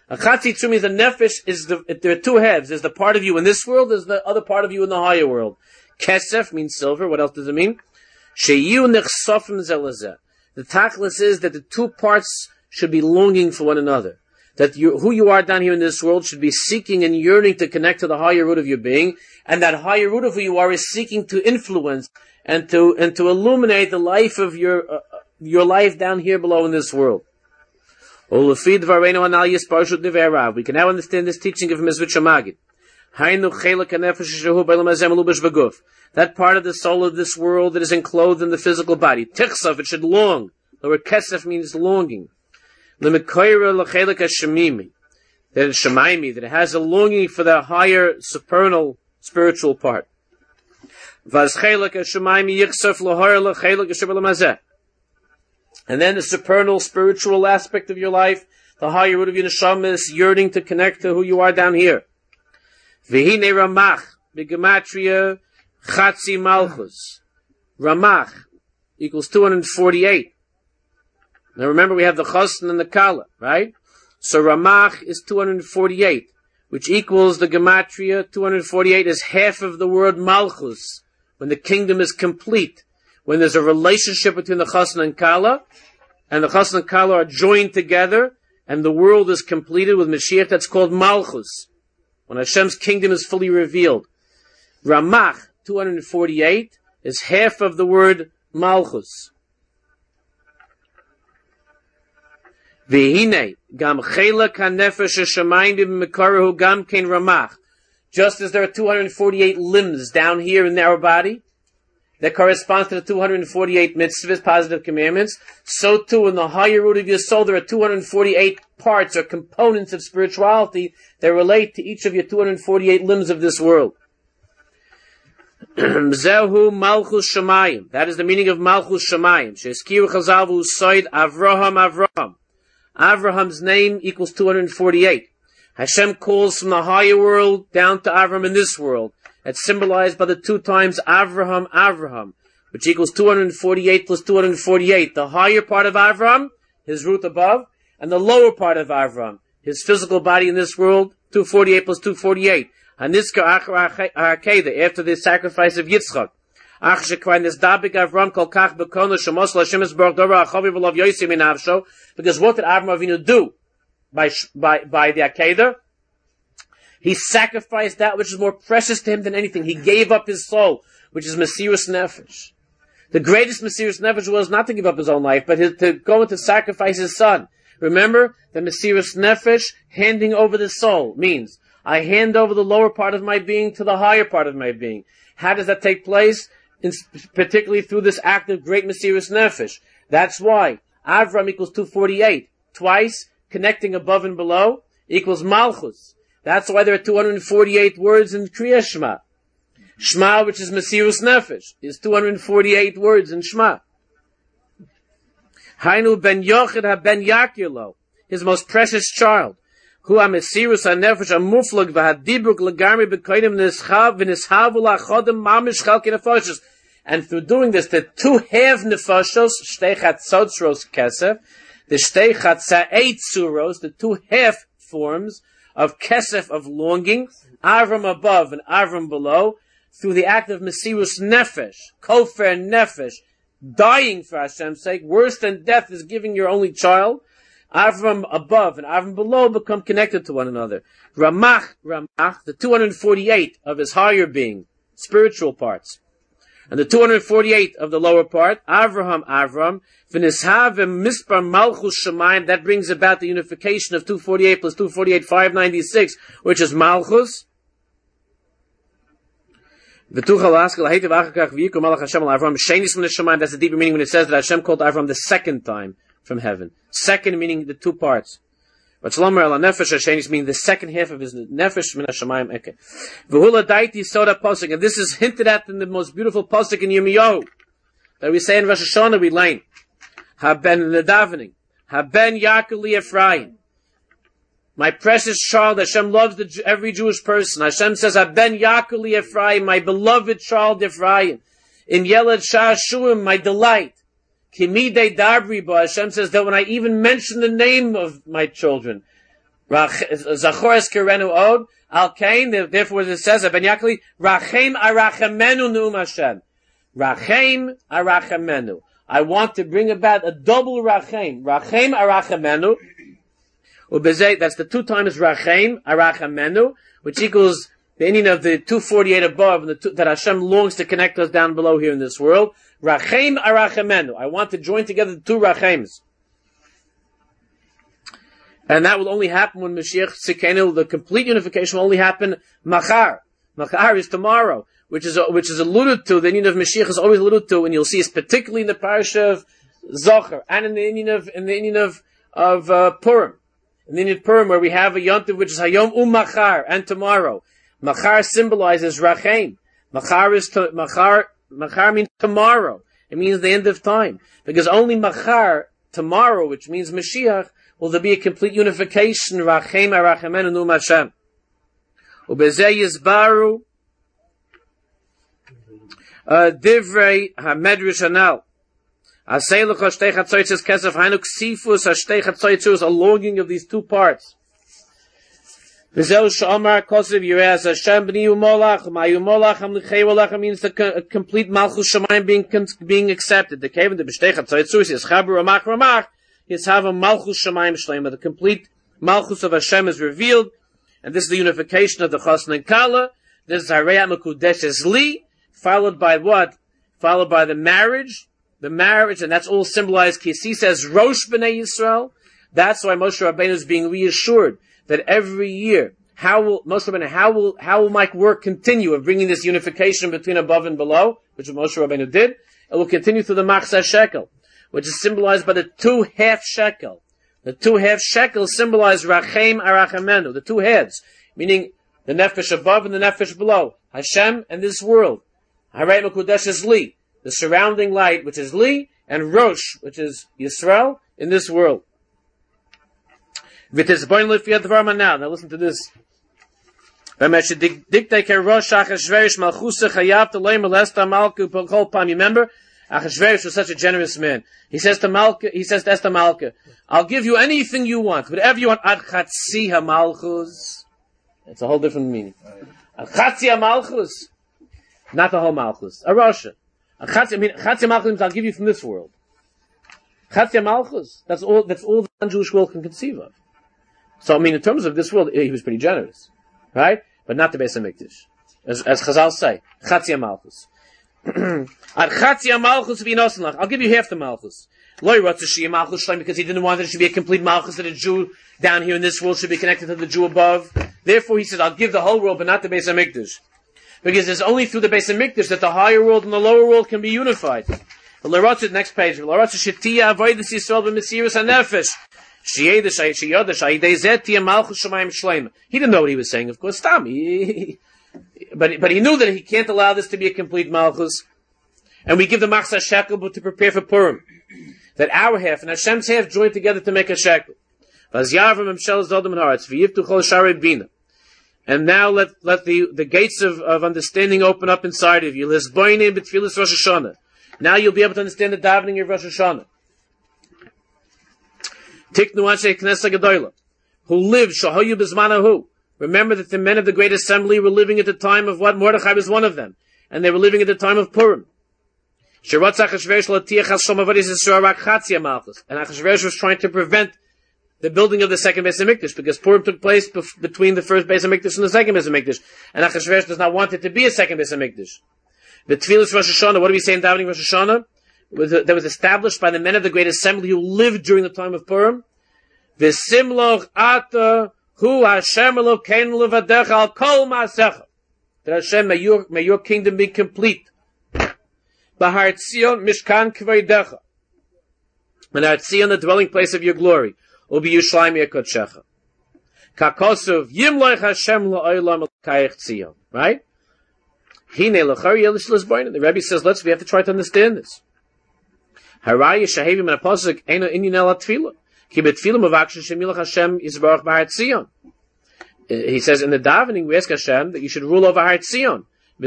A chatzitzu means the nefesh is the, there are two halves. There's the part of you in this world, there's the other part of you in the higher world. Kesef means silver. What else does it mean? Sheyu nechsofim zelazeh. The tachlis is that the two parts should be longing for one another. That you, who you are down here in this world should be seeking and yearning to connect to the higher root of your being, and that higher root of who you are is seeking to influence and to and to illuminate the life of your uh, your life down here below in this world. We can now understand this teaching of Mizvit Shemagid. That part of the soul of this world that is enclosed in the physical body. Tichsav, it should long. The word kesef means longing. That it shemaimi, that it has a longing for the higher supernal spiritual part. And then the supernal spiritual aspect of your life, the higher root of your neshama is yearning to connect to who you are down here. V'hine Ramach, b'gematria chatzi malchus. Ramach equals two hundred forty-eight. Now remember, we have the chosn and the kala, right? So Ramach is two hundred forty-eight, which equals the gematria. two hundred forty-eight is half of the word malchus, when the kingdom is complete. When there's a relationship between the chasna and kala, and the chasna and kala are joined together, and the world is completed with Mashiach, that's called Malchus. When Hashem's kingdom is fully revealed. Ramach, two hundred forty-eight, is half of the word Malchus. V'hine, gam chelak hanefesh hashamayim b'mekarahu gam kein Ramach. Just as there are two hundred forty-eight limbs down here in our body, that corresponds to the two hundred forty-eight mitzvahs, positive commandments, so too in the higher root of your soul there are two hundred forty-eight parts or components of spirituality that relate to each of your two hundred forty-eight limbs of this world. Zehu Malchus Shamayim. That is the meaning of Malchus Shamayim. Sheskiru Chazal v'usoid Avraham Avraham. Avraham's name equals two hundred forty-eight. Hashem calls from the higher world down to Avram in this world. That's symbolized by the two times Avraham, Avraham, which equals two hundred forty-eight plus two hundred forty-eight. The higher part of Avraham, his root above, and the lower part of Avraham, his physical body in this world, two hundred forty-eight plus two hundred forty-eight. Hanitzka achar ha'akeda, after the sacrifice of Yitzchak. Ach shekvar nizdabik Avraham kol kach bekono shemos l'Hashem esbarach dora achavi v'lav yosim in avsho. Because what did Avraham Avinu do by by by the Akedah? He sacrificed that which is more precious to him than anything. He gave up his soul, which is Mesirus Nefesh. The greatest Mesirus Nefesh was not to give up his own life, but his, to go and to sacrifice his son. Remember, the Mesirus Nefesh, handing over the soul, means I hand over the lower part of my being to the higher part of my being. How does that take place? In, particularly through this act of great Mesirus Nefesh. That's why Avram equals two hundred forty-eight. Twice, connecting above and below, equals Malchus. That's why there are two hundred forty-eight words in Kriya Shema. Shema, which is Mesirus Nefesh, is two hundred forty-eight words in Shema. Hainu ben Yochid ha ben Yakirlo, his most precious child. Hu ha Mesirus ha Nefesh ha Muflag va ha Dibruk legarmi bekoidim nischav v'nishavu lachodim mamish chalki nefashos. And through doing this, the two half nefashos, shteichat sotzros kesef, the shteichat sa'eit suros, the two half forms of kesef, of longing, Avram above and Avram below, through the act of Mesirus Nefesh, Kofer Nefesh, dying for Hashem's sake, worse than death is giving your only child. Avram above and Avram below become connected to one another. Ramach, Ramach, the two hundred forty-eight of his higher being, spiritual parts, and the two hundred forty-eight of the lower part, Avraham, Avram, V'nishav mispar Malchus Shemayim, that brings about the unification of two hundred forty-eight plus two hundred forty-eight, five hundred ninety-six, which is Malchus. That's the deeper meaning when it says that Hashem called Avram the second time from heaven. Second meaning the two parts. But Shlomo ala nefesh Hashem meaning the second half of his nefesh min hashamayim eke. V'hula daiti soda pasuk, and this is hinted at in the most beautiful pasuk in Yirmiyahu that we say in Rosh Hashanah. We learn haben the davening haben Yaakov li Ephraim. My precious child, Hashem loves the, every Jewish person. Hashem says, Haben Yaakov li Ephraim, my beloved child Ephraim. Im Yeled Shashuim, my delight. Kimidei Dabri Bo, Hashem says that when I even mention the name of my children, Zachores Kerenu Od, Al Kain, therefore it says, Ben Yakli, Rachem Arachamenu Nu'um Hashem. Rachem Arachamenu. I want to bring about a double Rachem. Rachem Arachamenu. Ubezei, that's the two times Rachem Arachamenu, which equals the ending of the two forty-eight above, and the two, that Hashem longs to connect us down below here in this world. Rachem Arachamenu. I want to join together the two Rachems. And that will only happen when Mashiach Tzidkenu, the complete unification will only happen Machar. Machar is tomorrow, which is which is alluded to. The Indian of Mashiach is always alluded to, and you'll see it particularly in the parasha of Zohar and in the Indian of in the Indian of of uh, Purim, in the Indian of Purim, where we have a yontiv which is Hayom Umachar and tomorrow. Machar symbolizes Rachem. Machar is to, Machar. Machar means tomorrow. It means the end of time, because only Machar, tomorrow, which means Mashiach, will there be a complete unification, Rachem Arachamenu Nu'um Hashem. Ubezei Yizbaru Divrei HaMedrash Hanal. Asei L'cha Shtei Chatzoitzes Kesef Hainu Ksifus HaShtei Chatzoitzes, a longing of these two parts. V'zeu Sh'omar Kosev Yireh Hashem B'ni Yumolach Ma'yu Molach Hamlichei Wolach means the co- complete Malchus Shemayim being being accepted. The Kevin the B'Shtei Chatzoitzes is Chaber Ramach Ramach. Is have a Malchus Shemayim Shlema. The complete Malchus of Hashem is revealed, and this is the unification of the Chosn and Kala. This is Harei Mekudeshes Li, followed by what? Followed by the marriage, the marriage, and that's all symbolized. Kisi says Rosh B'nai Yisrael. That's why Moshe Rabbeinu is being reassured that every year, how will Moshe Rabbeinu, how will how will my work continue of bringing this unification between above and below, which Moshe Rabbeinu did? It will continue through the Machzah Shekel, which is symbolized by the two half shekel. The two half shekels symbolize Rachem Arachamenu, the two heads, meaning the nefesh above and the nefesh below, Hashem and this world. Harei Mekudesh is Li, the surrounding light, which is Li, and Rosh, which is Yisrael, in this world. Now, now listen to this. Remember, Achashverosh was such a generous man. He says to Malka, he says to Esther Malka, I'll give you anything you want, whatever you want. Ad chatzi hamalchus. It's a whole different meaning. Ad chatzi hamalchus. Not the whole malchus. A Rasha. Ad chatzi, I mean, chatzi hamalchus means I'll give you from this world. Chatzi hamalchus. That's all, that's all the non-Jewish world can conceive of. So, I mean, in terms of this world, he was pretty generous. Right? But not the Beis HaMikdash. As, as Chazal say, chatzi hamalchus. I'll give you half the malchus. Because he didn't want there to be a complete malchus, that a Jew down here in this world should be connected to the Jew above. Therefore, he said, I'll give the whole world, but not the Beis HaMikdash. Because it's only through the Beis HaMikdash that the higher world and the lower world can be unified. Next page. He didn't know what he was saying, of course. Stam. He, But, but he knew that he can't allow this to be a complete malchus. And we give the machzah shekel to prepare for Purim. That our half and Hashem's half join together to make a shekel. And now let, let the, the gates of, of understanding open up inside of you. Now you'll be able to understand the davening of Rosh Hashanah. Who lived, shahoyu bizmanahu. Remember that the men of the great assembly were living at the time of what? Mordechai was one of them. And they were living at the time of Purim. And Achashverosh was trying to prevent the building of the second Beis HaMikdash, because Purim took place bef- between the first Beis HaMikdash and the second Beis HaMikdash. And Achashverosh does not want it to be a second Beis HaMikdash. The Tfilas Rosh Hashanah, what do we say in davening Rosh Hashanah? That was established by the men of the great assembly who lived during the time of Purim. V'simloch ata Hu Hashem Elokeinu levadecha al kol ma'asecha. That Hashem, may your, may your kingdom be complete. Bahar Tzion mishkan k'veidecha. And Har Tzion, the dwelling place of your glory. Ubi Yerushalayim yakodshecha. Kakosov yimloich Hashem la'olam k'ayich Tzion. Right? Hine l'char yelish l'zboina. The Rebbe says, let's, we have to try to understand this. Haraya shahevim and apostle eno inyan el atfilah. He says in the davening, we ask Hashem that you should rule over Har Tzion.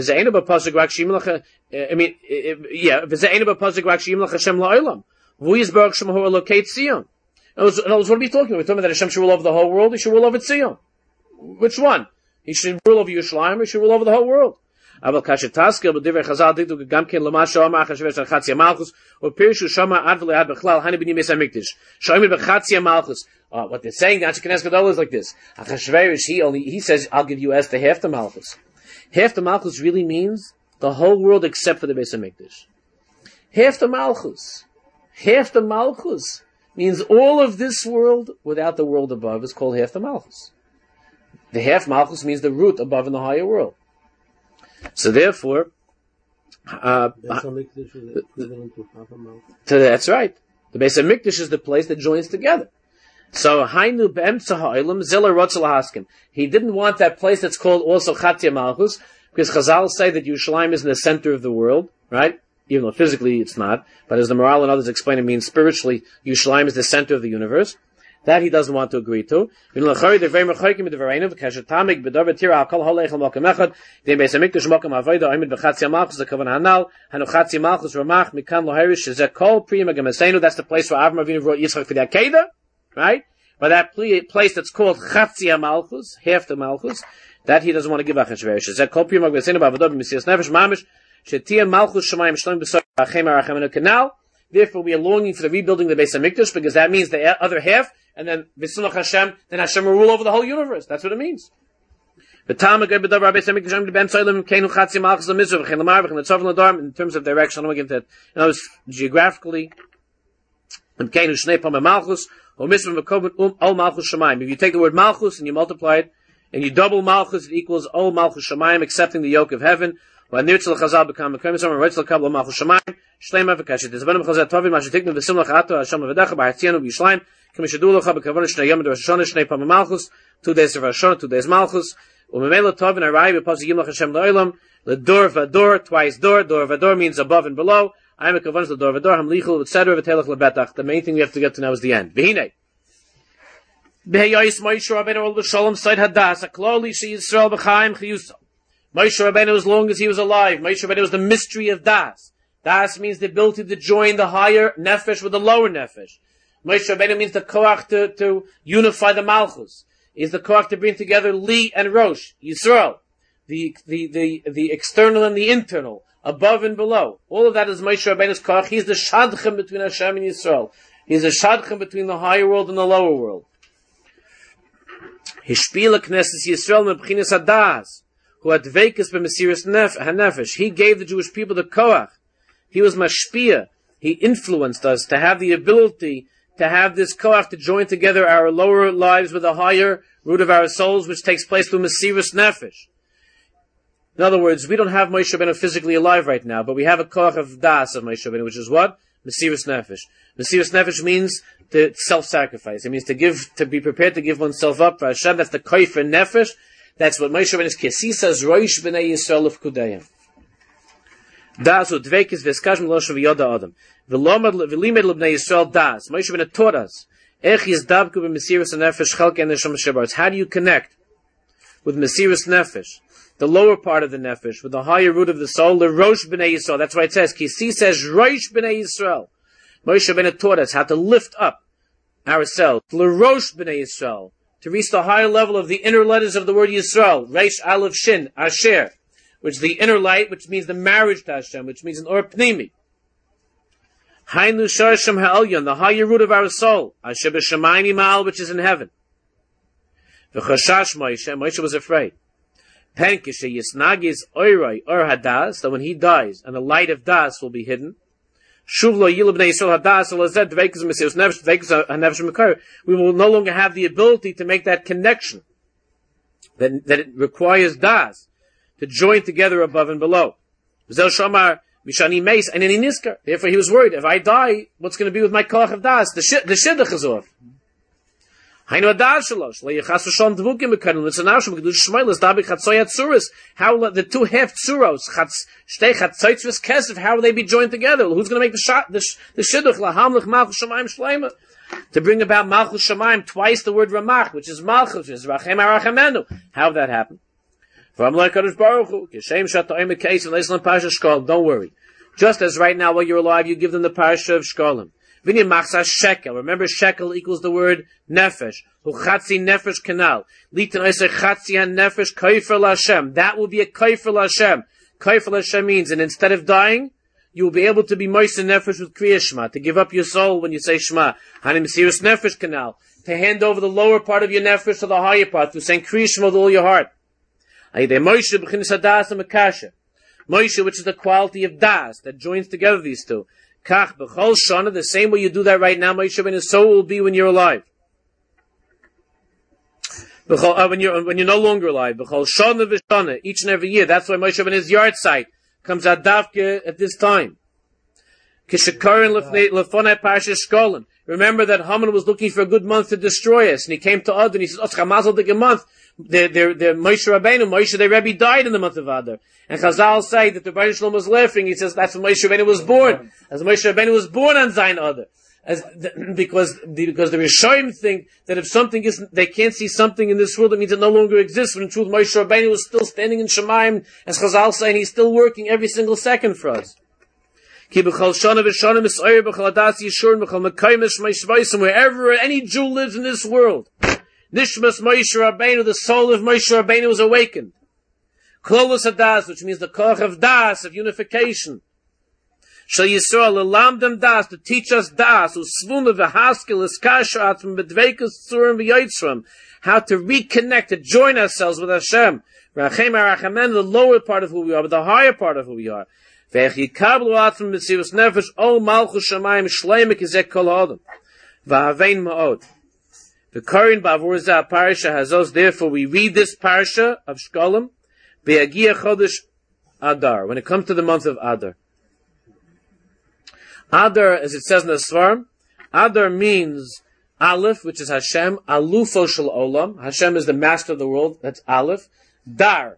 I mean, yeah. In other words, in other words, what are we talking about? We're talking about that Hashem should rule over the whole world. He should rule over Tzion. Which one? He should rule over Yerushalayim. He should rule over the whole world. אבל כשתזכיר בדברי חז"ל דקדוק גם כן למה שאמר אחשוורוש על חצי המלכות ופירשו שמה עד ולעד בכלל הנה בני בית המקדש שאומר בחצי המלכות. What they're saying, Ashkenaz Gadol, is like this: Achashverosh, he only he says, "I'll give you Esther half the malchus." Half the malchus really means the whole world except for the Beis Hamikdash. Half the malchus, half the malchus means all of this world without the world above is called half the malchus. The half malchus means the root above in the higher world. So therefore, uh, to, that's right. The Beis Hamikdash is the place that joins together. So Hainu be'emtza ha'olam zila rotz lahaskim. He didn't want that place that's called also Chatzia Malchus, because Chazal say that Yerushalayim is in the center of the world, right? Even though physically it's not, but as the Maral and others explain, it means spiritually Yerushalayim is the center of the universe. That he doesn't want to agree to. Now, the Chayei that's the place where Avram Avinu brought Yitzchak for the Akedah, right? But that place that's called Chatzia Malchus, half the Malchus, that he doesn't want to give Achashverosh. Therefore, we are longing for the rebuilding of the Beis Hamikdash, because that means the other half, and then V'simach Hashem, then Hashem will rule over the whole universe. That's what it means. In terms of direction, I don't want to get into that. In other words, geographically, if you take the word Malchus and you multiply it, and you double Malchus, it equals Ol Malchus Shamayim, accepting the yoke of heaven. When Nirtzal Chazal become a Kemisam, and Ritzal Kabla Malchus Shamayim, Shleim Avakash. It is Venom Chazal Tovim, Mashitiknu, V'simlach Ato, Hashem Avedecha, B'Hatzianu, B'Yishlayim, Kamishadulacha, B'Kavon, Shnei Yom, Rosh Hashanah, Shnei Pam Malchus, two days of Rosh Hashanah, two days Malchus, Umemela Tovin, Arai, B'Pasi Yimlach Hashem Lo'ilam, L'Dor V'Ador, twice Dor, Dor V'Ador means above and below, I'm a Kavon, L'Dor V'Ador, Hamlichul, et cetera, V'Telach L'Betach. The main thing we have to get to now is the end. V'Hinei. B'Heyayis Moshe Rabbeinu Ol B'Shalom Side Hadas, Akloli She Yisrael B'Chaim Chiyusa. Moshe Rabbeinu, as long as he was alive, Moshe Rabbeinu was the mystery of Das. Das means the ability to join the higher nefesh with the lower nefesh. Moshe Rabbeinu means the koach to, to unify the malchus. Is the koach to bring together Li and Rosh, Yisrael. The, the, the, the external and the internal, above and below. All of that is Moshe Rabbeinu's koach. He's the shadchem between Hashem and Yisrael. He's the shadchem between the higher world and the lower world. Hishpila Knesset Yisrael mebchinas hadas. Who had dveikus b'mesiras hanefesh. He gave the Jewish people the koach. He was mashpia. He influenced us to have the ability to have this koach to join together our lower lives with the higher root of our souls, which takes place through mesiras nefesh. In other words, we don't have Moshe Rabbeinu physically alive right now, but we have a koach of das of Moshe Rabbeinu, which is what? Mesiras nefesh. Mesiras nefesh means to self-sacrifice. It means to give, to be prepared to give oneself up for Hashem. That's the koach for nefesh. That's what Moshe Rabbeinu's kesisas roish b'nei Yisrael of kudayim. Das u dveikis v'eskashim l'oshav yoda adam. V'limed l'bnei Yisrael das. Moshe Rabbeinu taught us. Ech yizdabku b'mesiras nefesh chalke neshama shebaretz. How do you connect with mesiras nefesh, the lower part of the nefesh, with the higher root of the soul, the rosh b'nei Yisrael? That's why it says kesisas roish b'nei Yisrael. Moshe Rabbeinu taught us how to lift up ourselves. L'rosh b'nei Yisrael. To reach the higher level of the inner letters of the word Yisrael, Reish, Aleph, Shin, Asher, which is the inner light, which means the marriage to Hashem, which means an Or Pnimi. Hainu Sharsham Ha'elyon, the higher root of our soul, Asher B'Shamayim Ma'al, which is in heaven. V'chashash Moshe, Moshe was afraid. Penkishe Yisnagiz Oiroi Or Hadas, that when he dies, and the light of Das will be hidden, we will no longer have the ability to make that connection that, that it requires das to join together above and below. Therefore he was worried, if I die, what's going to be with my koach of das? The, sh- the shidduch is off. How the two half tzuros, how will they be joined together? Who's going to make the shot, the, the shidduch, lahamlich malchus shamayim shleima, to bring about malchus shamayim, twice the word ramach, which is malchus, which is rachem arachamenu. How did that happen? Don't worry. Just as right now while you're alive, you give them the parasha of Shkolim. Vinyan machsa shekel. Remember, shekel equals the word nefesh. Hu chatzi nefesh kanal. Litan oiser chatzi han nefesh koifer l'Hashem. That will be a koifer l'Hashem. Koifer l'Hashem means, and instead of dying, you will be able to be moister nefesh with kriya shema, to give up your soul when you say shema. Hanim sirus nefesh kanal. To hand over the lower part of your nefesh to the higher part, through saying kriya shema with all your heart. Ayidei Moshe b'chinas hadas ha'makasha. Moshe, which is the quality of das, that joins together these two. Kach b'chol shana, the same way you do that right now, Moshe Rabbeinu, so will be when you're alive. B'chol, uh, when you're, when you're no longer alive. B'chol shana v'shana, each and every year. That's why Moshe Rabbeinu's yard site comes out davke at this time. Kishakarin lefonei parashat Shkolim. Remember that Haman was looking for a good month to destroy us, and he came to Adar, and he says, "Otzcha mazel dik a month." The, the, the Moshe Rabbeinu, Moshe, the Rebbe died in the month of Adar. And Chazal say that the Baruch Shalom was laughing. He says that's when Moshe Rabbeinu was born. As Moshe Rabbeinu was born on Zayin Adar. As, the, because, the, because the Rishonim think that if something is, they can't see something in this world, it means it no longer exists. When in truth, Moshe Rabbeinu was still standing in Shemayim, as Chazal say, and he's still working every single second for us. Wherever any Jew lives in this world, Nishmas Moshe Rabbeinu, the soul of Moshe Rabbeinu was awakened. Klolos hadas, which means the koch of das, of unification. Shal Yisrael, lelamdem das, to teach us das, usvuna v'haskel, eskasha atzm, bedveikus tzurim v'yotzram, how to reconnect, to join ourselves with Hashem. Rachem harachamen, the lower part of who we are, but the higher part of who we are. Ve'ech yikablu atzm, b'tzivus nefesh, ol malchus shamayim, shleimek izek kol ha'odom. V'havein ma'od. The current Bavurza Parsha Hazos, therefore we read this Parsha of Shkolim, Be'agia Chodesh Adar, when it comes to the month of Adar. Adar, as it says in the Svarim, Adar means Aleph, which is Hashem, Alufo Shel Olam, Hashem is the master of the world, that's Aleph. Dar,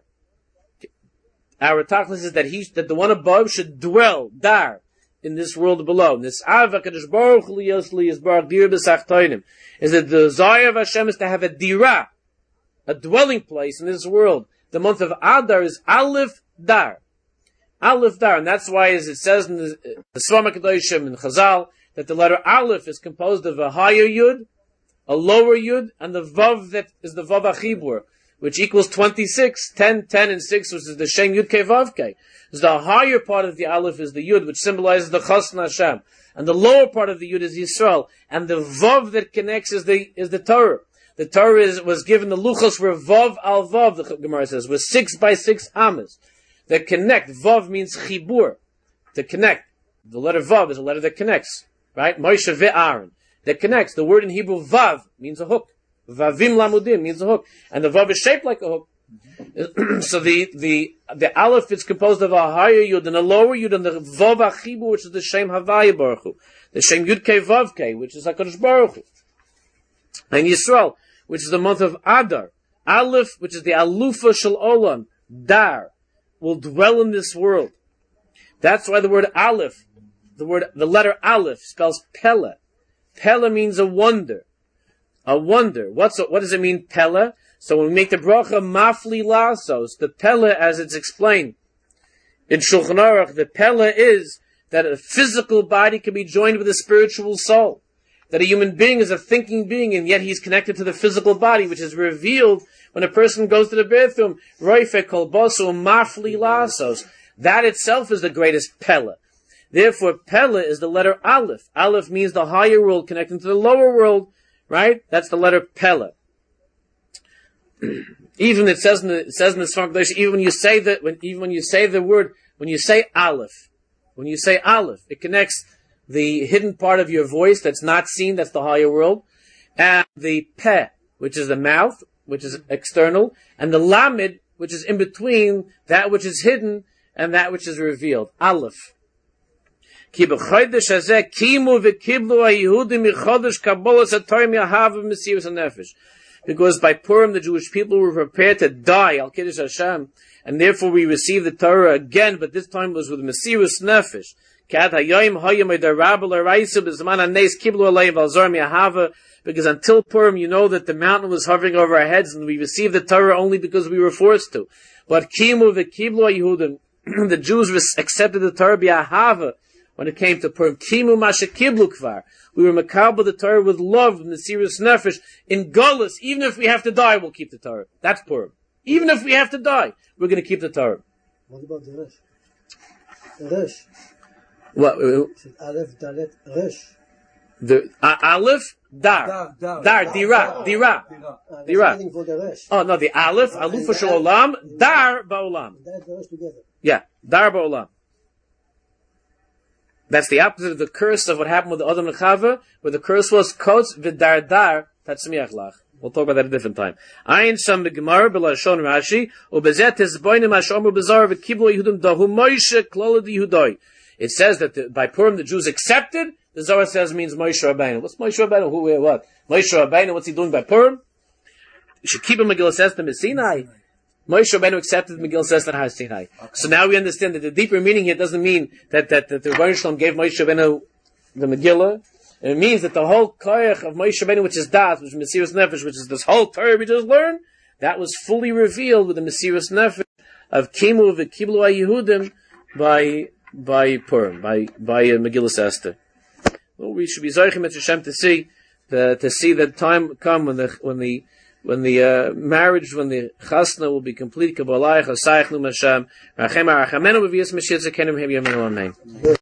our tachlis is that he, that the one above should dwell, Dar, in this world below. This Avakadosh Baruch Hu Yosli is Baruch Dir B'Sachtoinim. Is that the desire of Hashem is to have a dira, a dwelling place in this world. The month of Adar is Aleph Dar. Aleph Dar. And that's why, as it says in the, the Svam HaKadoshim in Chazal, that the letter Aleph is composed of a higher Yud, a lower Yud, and the Vav that is the Vav HaChibur, which equals twenty-six, ten, ten, and six, which is the Shem Yud Kei Vav Kei. So the higher part of the Aleph is the Yud, which symbolizes the Chasna Hashem. And the lower part of the Yud is Yisrael. And the Vav that connects is the, is the Torah. The Torah is, was given the Luchos were Vav al Vav, the Gemara says, with six by six Amas. That connect. Vav means Chibur. To connect. The letter Vav is a letter that connects. Right? Moshe ve'Aaron. That connects. The word in Hebrew Vav means a hook. Vavim lamudim means a hook. And the Vav is shaped like a hook. So the, the, the Aleph is composed of a higher Yud and a lower Yud and the Vav HaChibur, which is the Shem Havaya Baruch Hu. The Shem Yud Kei Vav Kei, which is HaKadosh Baruch Hu. And Yisrael, which is the month of Adar. Aleph, which is the Alufa Shel Olam, Dar, will dwell in this world. That's why the word Aleph, the word, the letter Aleph spells Pele. Pele means a wonder. A wonder. What's, what does it mean, Pele? So when we make the bracha mafli lasos, the Pele, as it's explained in Shulchan Aruch, the Pele is that a physical body can be joined with a spiritual soul. That a human being is a thinking being, and yet he's connected to the physical body, which is revealed when a person goes to the bathroom. Roife kolbosu mafli lasos. That itself is the greatest Pele. Therefore, Pele is the letter Aleph. Aleph means the higher world connecting to the lower world, right? That's the letter Pele. Even it says in the, it says in the Svam HaKadosh, even when you say that, when, even when you say the word, when you say Aleph, when you say Aleph, it connects the hidden part of your voice that's not seen, that's the higher world, and the Peh, which is the mouth, which is external, and the Lamed, which is in between that which is hidden and that which is revealed. Aleph. Ki b'chodesh hazeh kimu v'kiblu ha'Yehudim michodesh kabbalas ha'Torah mi'ahava v'mesirus ha'nefesh. Because by Purim, the Jewish people were prepared to die, al kiddush Hashem, and therefore we received the Torah again, but this time was with Mesirus Nefesh. Because until Purim, you know that the mountain was hovering over our heads, and we received the Torah only because we were forced to. But Kimu v'kiblu Yehudim, the Jews accepted the Torah bi'ahava, when it came to Purim. Kimu masha kiblu kvar. We were makabel the Torah with love, with Mesiras Nefesh. In Golus, even if we have to die, we'll keep the Torah. That's Purim. Even if we have to die, we're going to keep the Torah. What about the Resh? The Resh. What? Uh, Aleph, Dalet, Resh. The uh, Aleph, Dar. Dar, Dar, Dira, Dira. Uh, Dira. for the Resh. Oh, no, the Aleph, Alufa Shel Olam, Dar Ba'olam. That the Resh together. Yeah, Dar Ba'olam. That's the opposite of the curse of what happened with the Adam and Chava, where the curse was Kotz V'Dar Dar Tatzmiach Lach. We'll talk about that at a different time. Ayin Sham B'Gemar B'Lashon Rashi U'Bezet Hezboinim Hashomer B'Zar V'Kiblo Yehudim Dahu Moshe Klolad Yehudoi. It says that the, by Purim the Jews accepted. The Zohar says means Moshe Rabbeinu. What's Moshe Rabbeinu? Who? Where? What? Moshe Rabbeinu. What's he doing by Purim? You should keep him Megillah Esther at Sinai. Moshe Rabbeinu accepted Megillah Esther at Sinai. So now we understand that the deeper meaning here doesn't mean that that, that the Rebbeinu Shalom gave Moshe Rabbeinu the Megillah. It means that the whole koyach of Moshe Rabbeinu, which is Das, which is Mesiras Nefesh, which is this whole Torah we just learned, that was fully revealed with the Mesiras Nefesh of Kimu v'Kiblu HaYehudim by by Purim, by by uh, Megillah Esther. Well, we should be zochim et Hashem to see the to see that time come when the when the when the uh, marriage, when the chasna will be complete. Kabbalah, Chasayich Lu Hashem, Rachem Arachamenu B'Vias Mashiach Zekenim Hem Yaminu Amen.